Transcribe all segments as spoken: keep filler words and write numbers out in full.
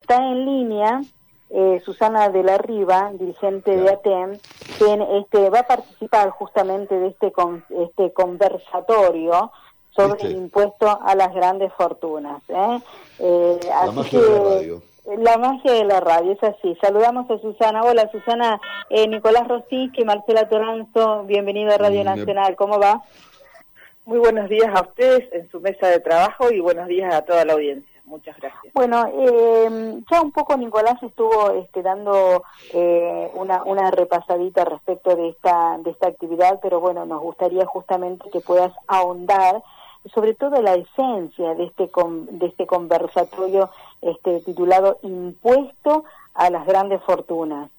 está en línea eh, Susana de la Riva, dirigente de ATEM, quien este, va a participar justamente de este, con, este conversatorio sobre ¿Viste? el impuesto a las grandes fortunas. ¿eh? Eh, la así magia que, de la radio. La magia de la radio, es así. Saludamos a Susana. Hola, Susana. Eh, Nicolás Rosique, Marcela Toranzo, bienvenido a Radio mm, Nacional. ¿Cómo va? Muy buenos días a ustedes en su mesa de trabajo y buenos días a toda la audiencia. Muchas gracias. Bueno, eh, ya un poco Nicolás estuvo este, dando eh, una, una repasadita respecto de esta, de esta actividad, pero bueno, nos gustaría justamente que puedas ahondar sobre todo la esencia de este con, de este conversatorio este, titulado Impuesto a las grandes fortunas.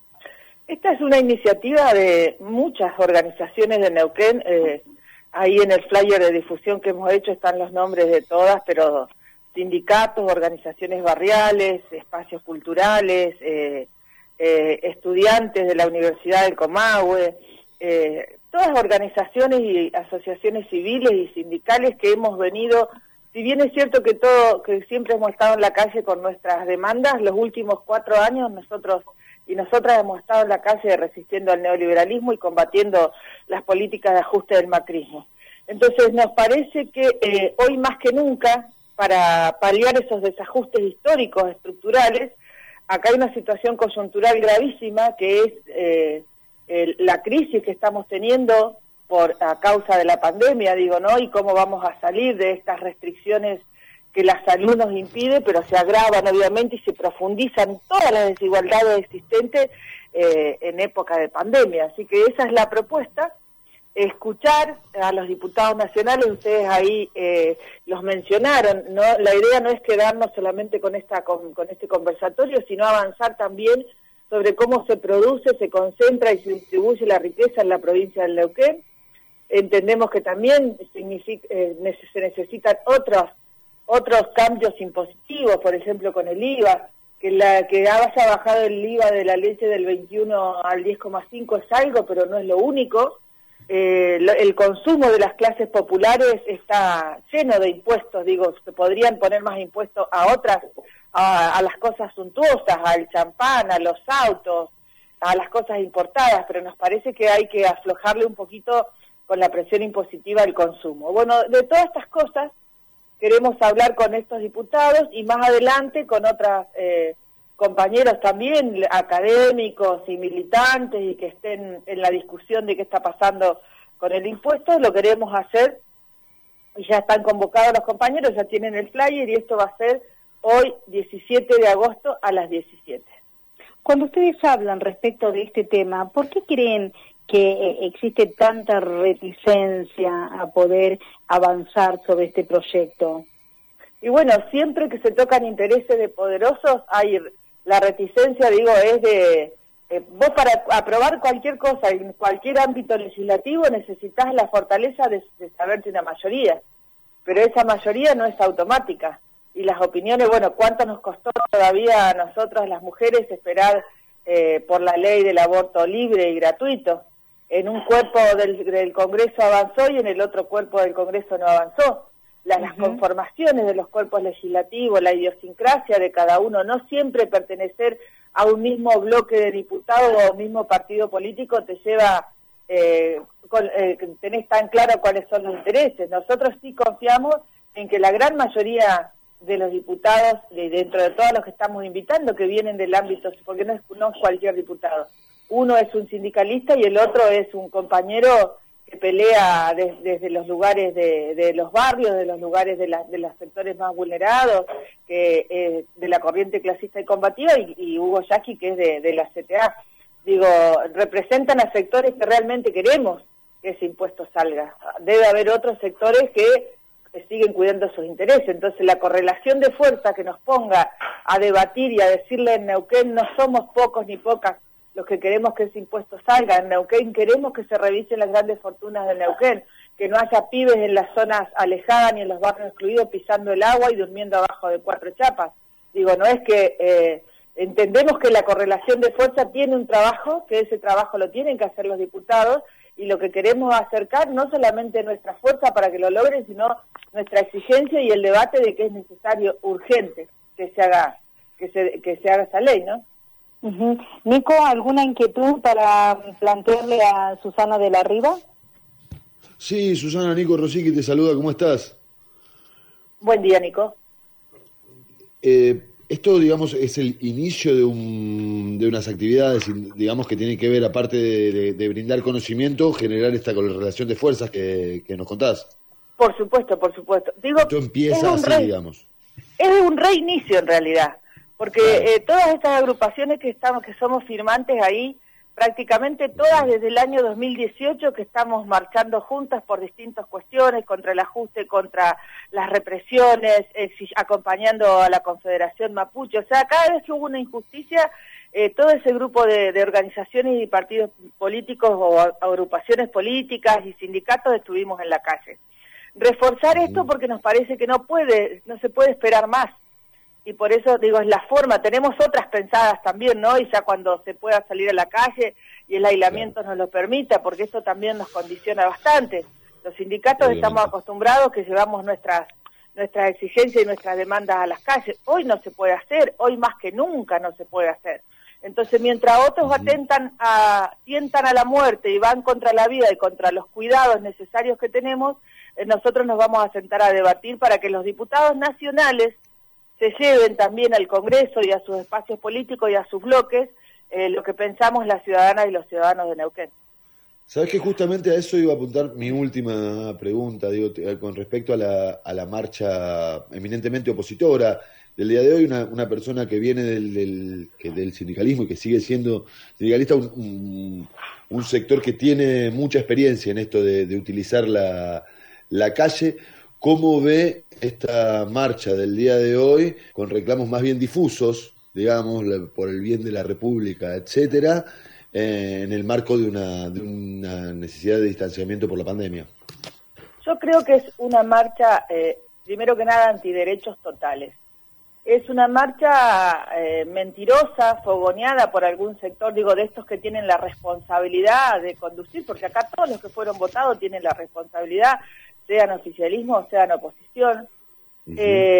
Esta es una iniciativa de muchas organizaciones de Neuquén. Eh, ahí en el flyer de difusión que hemos hecho están los nombres de todas, pero sindicatos, organizaciones barriales, espacios culturales, eh, eh, estudiantes de la Universidad del Comahue, eh, todas organizaciones y asociaciones civiles y sindicales que hemos venido, si bien es cierto que todo, que siempre hemos estado en la calle con nuestras demandas, los últimos cuatro años nosotros y nosotras hemos estado en la calle resistiendo al neoliberalismo y combatiendo las políticas de ajuste del macrismo. Entonces nos parece que eh, hoy más que nunca, para paliar esos desajustes históricos, estructurales, acá hay una situación coyuntural gravísima que es eh, el, la crisis que estamos teniendo por a causa de la pandemia, digo, ¿no? Y cómo vamos a salir de estas restricciones que la salud nos impide, pero se agravan obviamente y se profundizan todas las desigualdades existentes eh, en época de pandemia. Así que esa es la propuesta. Escuchar a los diputados nacionales, ustedes ahí eh, los mencionaron, no, la idea no es quedarnos solamente con esta con, con este conversatorio, sino avanzar también sobre cómo se produce, se concentra y se distribuye la riqueza en la provincia del Neuquén. Entendemos que también significa, eh, se necesitan otros otros cambios impositivos, por ejemplo con el I V A, que la que haya bajado el I V A de la leche del veintiuno al diez coma cinco es algo, pero no es lo único. Eh, lo, el consumo de las clases populares está lleno de impuestos, digo, se podrían poner más impuestos a otras, a, a las cosas suntuosas, al champán, a los autos, a las cosas importadas, pero nos parece que hay que aflojarle un poquito con la presión impositiva al consumo. Bueno, de todas estas cosas queremos hablar con estos diputados y más adelante con otras eh, compañeros también, académicos y militantes, y que estén en la discusión de qué está pasando con el impuesto. Lo queremos hacer, y ya están convocados los compañeros, ya tienen el flyer, y esto va a ser hoy, diecisiete de agosto, a las diecisiete. Cuando ustedes hablan respecto de este tema, ¿por qué creen que existe tanta reticencia a poder avanzar sobre este proyecto? Y bueno, siempre que se tocan intereses de poderosos, hay la reticencia, digo, es de... Eh, vos para aprobar cualquier cosa en cualquier ámbito legislativo necesitas la fortaleza de, de saberte una mayoría, pero esa mayoría no es automática. Y las opiniones, bueno, ¿cuánto nos costó todavía a nosotras las mujeres esperar eh, por la ley del aborto libre y gratuito? En un cuerpo del, del Congreso avanzó y en el otro cuerpo del Congreso no avanzó. Las, uh-huh. las conformaciones de los cuerpos legislativos, la idiosincrasia de cada uno, no siempre pertenecer a un mismo bloque de diputados o a un mismo partido político te lleva, eh, con, eh, tenés tan claro cuáles son los intereses. Nosotros sí confiamos en que la gran mayoría de los diputados, de, dentro de todos los que estamos invitando, que vienen del ámbito, porque no es, no es cualquier diputado, uno es un sindicalista y el otro es un compañero que pelea des, desde los lugares de, de los barrios, de los lugares de, la, de los sectores más vulnerados, que eh, de la corriente clasista y combativa, y, y Hugo Yaqui, que es de, de la C T A. Digo, representan a sectores que realmente queremos que ese impuesto salga. Debe haber otros sectores que, que siguen cuidando sus intereses. Entonces, la correlación de fuerza que nos ponga a debatir y a decirle en Neuquén, no somos pocos ni pocas los que queremos que ese impuesto salga. En Neuquén queremos que se revisen las grandes fortunas de Neuquén, que no haya pibes en las zonas alejadas ni en los barrios excluidos pisando el agua y durmiendo abajo de cuatro chapas. Digo, no es que eh, entendemos que la correlación de fuerza tiene un trabajo, que ese trabajo lo tienen que hacer los diputados, y lo que queremos acercar no solamente nuestra fuerza para que lo logren, sino nuestra exigencia y el debate de que es necesario, urgente, que se haga que se, que se haga esa ley, ¿no? Uh-huh. Nico, ¿alguna inquietud para plantearle a Susana de la Riva? Sí, Susana, Nico Rosicky te saluda, ¿cómo estás? Buen día, Nico. Eh, esto, digamos, es el inicio de, un, de unas actividades, digamos, que tienen que ver, aparte de, de, de brindar conocimiento, generar esta relación de fuerzas que, que nos contás. Por supuesto, por supuesto. Digo, esto empieza así, re, digamos. Es un reinicio, en realidad, porque claro. eh, todas estas agrupaciones que estamos, que somos firmantes ahí, prácticamente todas desde el año dos mil dieciocho que estamos marchando juntas por distintas cuestiones, contra el ajuste, contra las represiones, eh, acompañando a la Confederación Mapuche. O sea, cada vez que hubo una injusticia, eh, todo ese grupo de, de organizaciones y partidos políticos o agrupaciones políticas y sindicatos estuvimos en la calle. Reforzar esto porque nos parece que no puede, no se puede esperar más. Y por eso, digo, es la forma. Tenemos otras pensadas también, ¿no? Y ya cuando se pueda salir a la calle y el aislamiento nos lo permita, porque esto también nos condiciona bastante. Los sindicatos Obviamente. Estamos acostumbrados que llevamos nuestras nuestras exigencias y nuestras demandas a las calles. Hoy no se puede hacer, hoy más que nunca no se puede hacer. Entonces, mientras otros uh-huh. atentan a, tientan a la muerte y van contra la vida y contra los cuidados necesarios que tenemos, eh, nosotros nos vamos a sentar a debatir para que los diputados nacionales se lleven también al Congreso y a sus espacios políticos y a sus bloques eh, lo que pensamos las ciudadanas y los ciudadanos de Neuquén. Sabes que justamente a eso iba a apuntar mi última pregunta, digo, con respecto a la, a la marcha eminentemente opositora del día de hoy, una, una persona que viene del, del, que, del sindicalismo y que sigue siendo sindicalista, un, un, un sector que tiene mucha experiencia en esto de, de utilizar la, la calle. ¿Cómo ve esta marcha del día de hoy, con reclamos más bien difusos, digamos, por el bien de la República, etcétera, eh, en el marco de una, de una necesidad de distanciamiento por la pandemia? Yo creo que es una marcha, eh, primero que nada, antiderechos totales. Es una marcha eh, mentirosa, fogoneada por algún sector, digo, de estos que tienen la responsabilidad de conducir, porque acá todos los que fueron votados tienen la responsabilidad, sean oficialismo o sean oposición, uh-huh.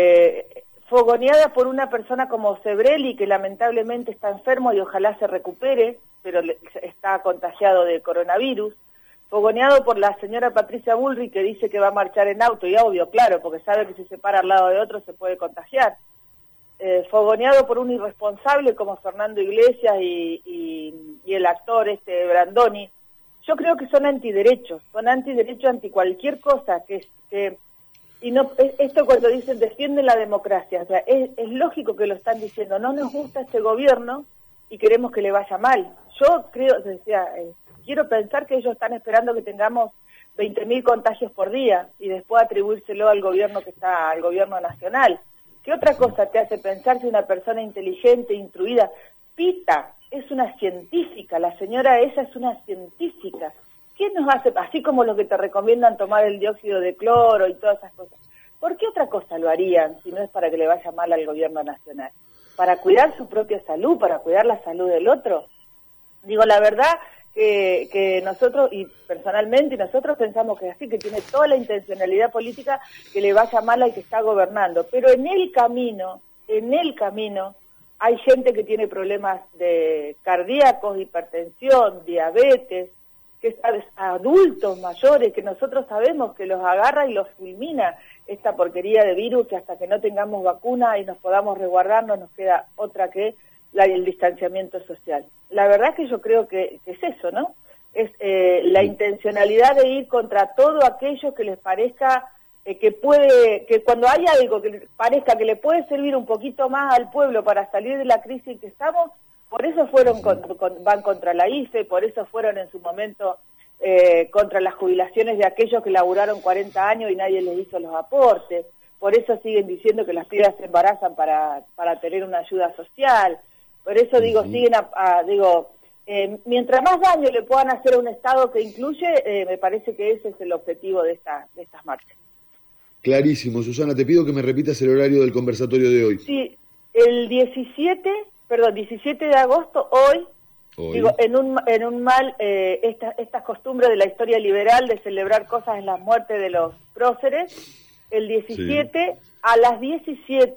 eh, fogoneada por una persona como Sebrelli, que lamentablemente está enfermo y ojalá se recupere, pero le, está contagiado de coronavirus, fogoneado por la señora Patricia Bullrich, que dice que va a marchar en auto, y obvio, claro, porque sabe que si se para al lado de otro se puede contagiar, eh, fogoneado por un irresponsable como Fernando Iglesias y, y, y el actor este Brandoni. Yo creo que son antiderechos, son antiderechos anti cualquier cosa, que, que y no esto cuando dicen defienden la democracia, o sea, es, es lógico que lo están diciendo, no nos gusta este gobierno y queremos que le vaya mal. Yo creo, decía, eh, quiero pensar que ellos están esperando que tengamos veinte mil contagios por día y después atribuírselo al gobierno que está, al gobierno nacional. ¿Qué otra cosa te hace pensar que una persona inteligente, instruida, Pita es una científica, la señora esa es una científica? ¿Qué nos hace, así como lo que te recomiendan tomar el dióxido de cloro y todas esas cosas? ¿Por qué otra cosa lo harían si no es para que le vaya mal al gobierno nacional? ¿Para cuidar su propia salud, para cuidar la salud del otro? Digo, la verdad que, que nosotros, y personalmente nosotros pensamos que es así, que tiene toda la intencionalidad política que le vaya mal al que está gobernando, pero en el camino, en el camino, hay gente que tiene problemas de cardíacos, hipertensión, diabetes, que es adultos mayores, que nosotros sabemos que los agarra y los fulmina esta porquería de virus, que hasta que no tengamos vacuna y nos podamos resguardar no nos queda otra que la, el distanciamiento social. La verdad que yo creo que, que es eso, ¿no? Es eh, la intencionalidad de ir contra todo aquello que les parezca eh, que puede, que cuando hay algo que les parezca que le puede servir un poquito más al pueblo para salir de la crisis en que estamos, por eso fueron con, con, van contra la I F E, por eso fueron en su momento eh, contra las jubilaciones de aquellos que laburaron cuarenta años y nadie les hizo los aportes, por eso siguen diciendo que las pibas se embarazan para, para tener una ayuda social, por eso digo, uh-huh. siguen a, a digo, eh, mientras más daño le puedan hacer a un Estado que incluye, eh, me parece que ese es el objetivo de, esta, de estas marchas. Clarísimo. Susana, te pido que me repitas el horario del conversatorio de hoy. Sí, el diecisiete, perdón, diecisiete de agosto, hoy, hoy. digo, en un en un mal, eh, esta, estas costumbres de la historia liberal de celebrar cosas en la muerte de los próceres, el diecisiete sí. a las diecisiete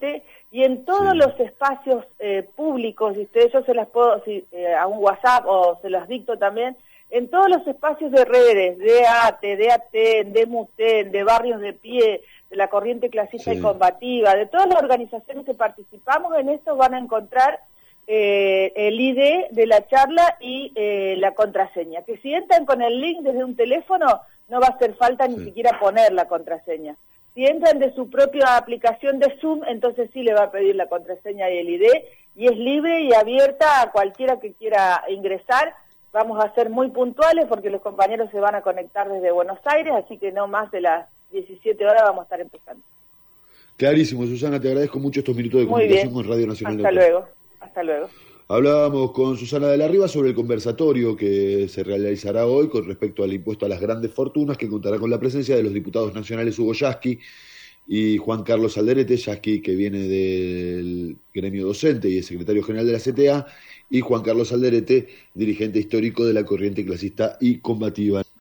y en todos Sí. los espacios eh, públicos, y ustedes yo se las puedo, si, eh, a un WhatsApp o se los dicto también, en todos los espacios de redes, de A T E, de A T E N, de MUTEN, de Barrios de Pie, de la Corriente Clasista Sí. y Combativa, de todas las organizaciones que participamos en esto van a encontrar eh, el I D de la charla y eh, la contraseña, que si entran con el link desde un teléfono no va a hacer falta ni Sí. siquiera poner la contraseña. Si entran de su propia aplicación de Zoom, entonces sí le va a pedir la contraseña y el I D, y es libre y abierta a cualquiera que quiera ingresar. Vamos a ser muy puntuales porque los compañeros se van a conectar desde Buenos Aires, así que no más de las diecisiete horas vamos a estar empezando. Clarísimo, Susana, te agradezco mucho estos minutos de Muy comunicación bien. con Radio Nacional Hasta Neuquén. luego. Hasta luego. Hablábamos con Susana de la Riva sobre el conversatorio que se realizará hoy con respecto al impuesto a las grandes fortunas, que contará con la presencia de los diputados nacionales Hugo Yasky y Juan Carlos Alderete, Yasky que viene del gremio docente y es secretario general de la C T A, y Juan Carlos Alderete, dirigente histórico de la Corriente Clasista y Combativa.